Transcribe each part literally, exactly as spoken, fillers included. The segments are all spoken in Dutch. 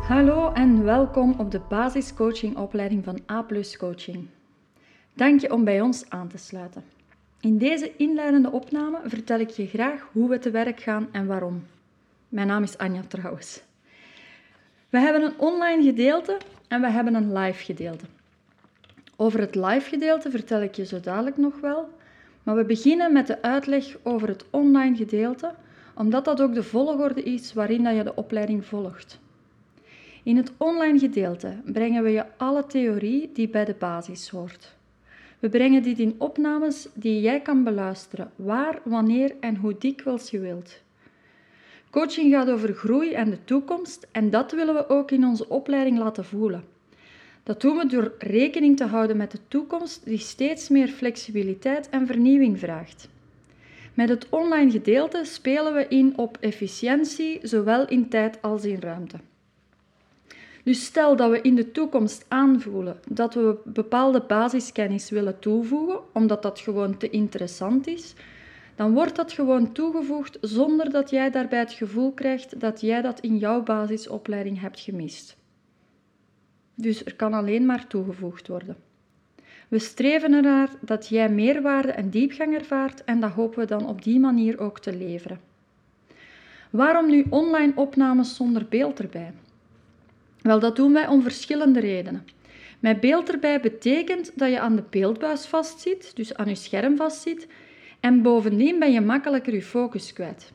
Hallo en welkom op de basiscoachingopleiding van A plus Coaching. Dank je om bij ons aan te sluiten. In deze inleidende opname vertel ik je graag hoe we te werk gaan en waarom. Mijn naam is Anja trouwens. We hebben een online gedeelte en we hebben een live gedeelte. Over het live gedeelte vertel ik je zo dadelijk nog wel, maar we beginnen met de uitleg over het online gedeelte, omdat dat ook de volgorde is waarin je de opleiding volgt. In het online gedeelte brengen we je alle theorie die bij de basis hoort. We brengen dit in opnames die jij kan beluisteren, waar, wanneer en hoe dikwijls je wilt. Coaching gaat over groei en de toekomst en dat willen we ook in onze opleiding laten voelen. Dat doen we door rekening te houden met de toekomst die steeds meer flexibiliteit en vernieuwing vraagt. Met het online gedeelte spelen we in op efficiëntie, zowel in tijd als in ruimte. Dus stel dat we in de toekomst aanvoelen dat we bepaalde basiskennis willen toevoegen, omdat dat gewoon te interessant is, dan wordt dat gewoon toegevoegd zonder dat jij daarbij het gevoel krijgt dat jij dat in jouw basisopleiding hebt gemist. Dus er kan alleen maar toegevoegd worden. We streven ernaar dat jij meerwaarde en diepgang ervaart en dat hopen we dan op die manier ook te leveren. Waarom nu online opnames zonder beeld erbij? Wel, dat doen wij om verschillende redenen. Met beeld erbij betekent dat je aan de beeldbuis vastzit, dus aan je scherm vastzit, en bovendien ben je makkelijker je focus kwijt.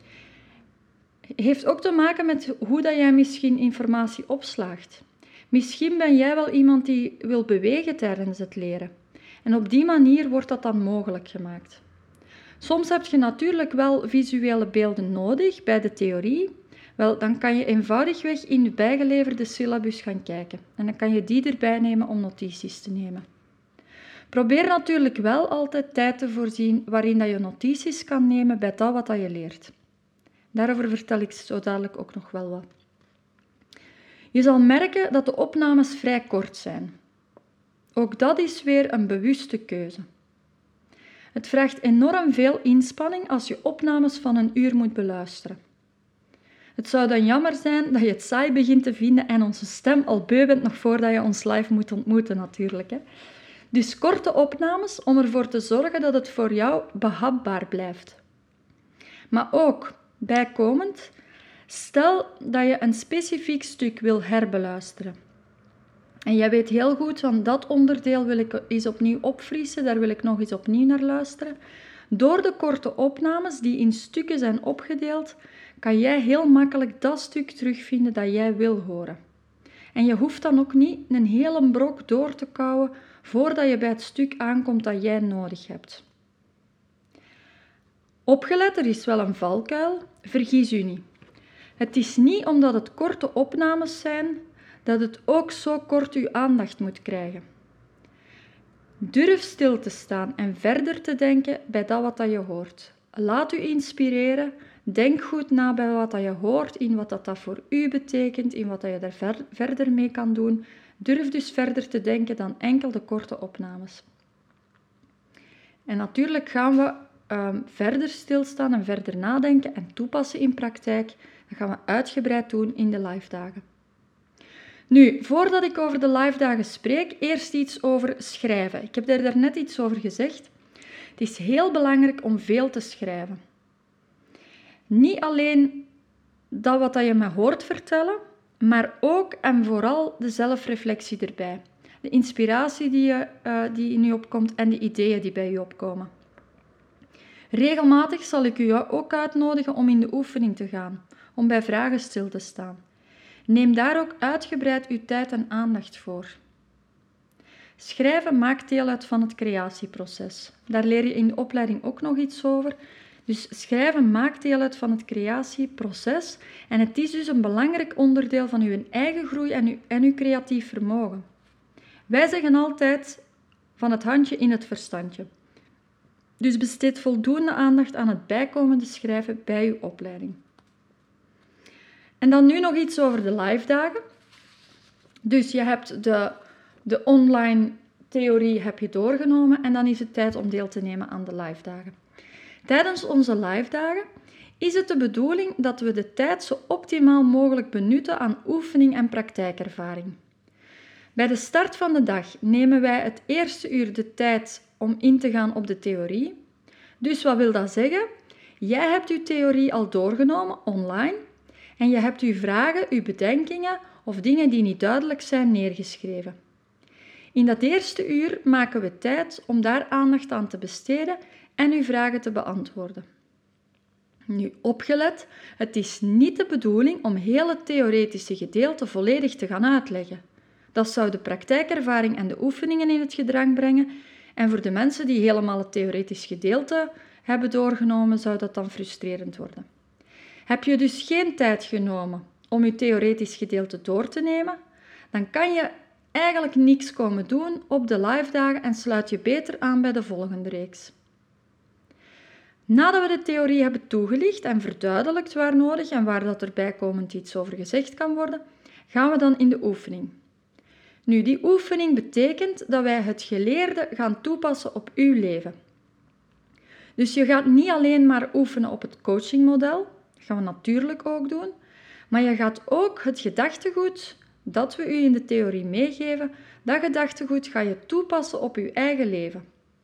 Het heeft ook te maken met hoe dat jij misschien informatie opslaagt. Misschien ben jij wel iemand die wil bewegen tijdens het leren. En op die manier wordt dat dan mogelijk gemaakt. Soms heb je natuurlijk wel visuele beelden nodig bij de theorie. Wel, dan kan je eenvoudigweg in de bijgeleverde syllabus gaan kijken. En dan kan je die erbij nemen om notities te nemen. Probeer natuurlijk wel altijd tijd te voorzien waarin dat je notities kan nemen bij dat wat dat je leert. Daarover vertel ik zo dadelijk ook nog wel wat. Je zal merken dat de opnames vrij kort zijn. Ook dat is weer een bewuste keuze. Het vraagt enorm veel inspanning als je opnames van een uur moet beluisteren. Het zou dan jammer zijn dat je het saai begint te vinden en onze stem al beu bent nog voordat je ons live moet ontmoeten natuurlijk. Hè. Dus korte opnames om ervoor te zorgen dat het voor jou behapbaar blijft. Maar ook, bijkomend, stel dat je een specifiek stuk wil herbeluisteren. En jij weet heel goed, van dat onderdeel wil ik eens opnieuw opfrissen, daar wil ik nog eens opnieuw naar luisteren. Door de korte opnames die in stukken zijn opgedeeld, kan jij heel makkelijk dat stuk terugvinden dat jij wil horen. En je hoeft dan ook niet een hele brok door te kauwen voordat je bij het stuk aankomt dat jij nodig hebt. Opgelet, er is wel een valkuil, vergis u niet. Het is niet omdat het korte opnames zijn, dat het ook zo kort uw aandacht moet krijgen. Durf stil te staan en verder te denken bij dat wat je hoort. Laat u inspireren. Denk goed na bij wat je hoort, in wat dat voor u betekent, in wat je daar ver, verder mee kan doen. Durf dus verder te denken dan enkel de korte opnames. En natuurlijk gaan we um, verder stilstaan en verder nadenken en toepassen in praktijk. Dat gaan we uitgebreid doen in de live dagen. Nu, voordat ik over de live dagen spreek, eerst iets over schrijven. Ik heb daar daarnet iets over gezegd. Het is heel belangrijk om veel te schrijven. Niet alleen dat wat je me hoort vertellen, maar ook en vooral de zelfreflectie erbij. De inspiratie die, je, uh, die in je opkomt en de ideeën die bij je opkomen. Regelmatig zal ik u ook uitnodigen om in de oefening te gaan, om bij vragen stil te staan. Neem daar ook uitgebreid uw tijd en aandacht voor. Schrijven maakt deel uit van het creatieproces. Daar leer je in de opleiding ook nog iets over. Dus schrijven maakt deel uit van het creatieproces en het is dus een belangrijk onderdeel van uw eigen groei en uw, en uw creatief vermogen. Wij zeggen altijd van het handje in het verstandje. Dus besteed voldoende aandacht aan het bijkomende schrijven bij uw opleiding. En dan nu nog iets over de live dagen. Dus je hebt de, de online theorie heb je doorgenomen en dan is het tijd om deel te nemen aan de live dagen. Tijdens onze live dagen is het de bedoeling dat we de tijd zo optimaal mogelijk benutten aan oefening en praktijkervaring. Bij de start van de dag nemen wij het eerste uur de tijd om in te gaan op de theorie. Dus wat wil dat zeggen? Jij hebt je theorie al doorgenomen online en je hebt je vragen, je bedenkingen of dingen die niet duidelijk zijn neergeschreven. In dat eerste uur maken we tijd om daar aandacht aan te besteden en uw vragen te beantwoorden. Nu, opgelet, het is niet de bedoeling om heel het theoretische gedeelte volledig te gaan uitleggen. Dat zou de praktijkervaring en de oefeningen in het gedrang brengen en voor de mensen die helemaal het theoretisch gedeelte hebben doorgenomen, zou dat dan frustrerend worden. Heb je dus geen tijd genomen om je theoretisch gedeelte door te nemen, dan kan je eigenlijk niks komen doen op de live dagen en sluit je beter aan bij de volgende reeks. Nadat we de theorie hebben toegelicht en verduidelijkt waar nodig en waar dat er bijkomend iets over gezegd kan worden, gaan we dan in de oefening. Nu, die oefening betekent dat wij het geleerde gaan toepassen op uw leven. Dus je gaat niet alleen maar oefenen op het coachingmodel, dat gaan we natuurlijk ook doen, maar je gaat ook het gedachtegoed dat we u in de theorie meegeven, dat gedachtegoed ga je toepassen op uw eigen leven.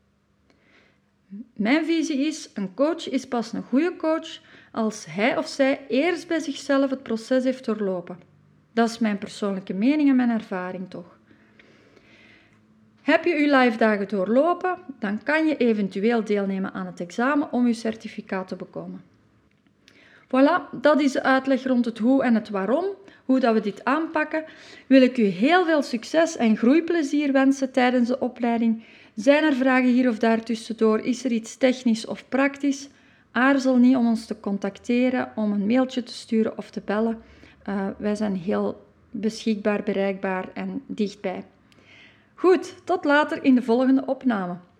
Mijn visie is, een coach is pas een goede coach als hij of zij eerst bij zichzelf het proces heeft doorlopen. Dat is mijn persoonlijke mening en mijn ervaring toch. Heb je uw live dagen doorlopen, dan kan je eventueel deelnemen aan het examen om uw certificaat te bekomen. Voilà, dat is de uitleg rond het hoe en het waarom. Hoe dat we dit aanpakken, wil ik u heel veel succes en groeiplezier wensen tijdens de opleiding. Zijn er vragen hier of daar tussendoor? Is er iets technisch of praktisch? Aarzel niet om ons te contacteren, om een mailtje te sturen of te bellen. Uh, wij zijn heel beschikbaar, bereikbaar en dichtbij. Goed, tot later in de volgende opname.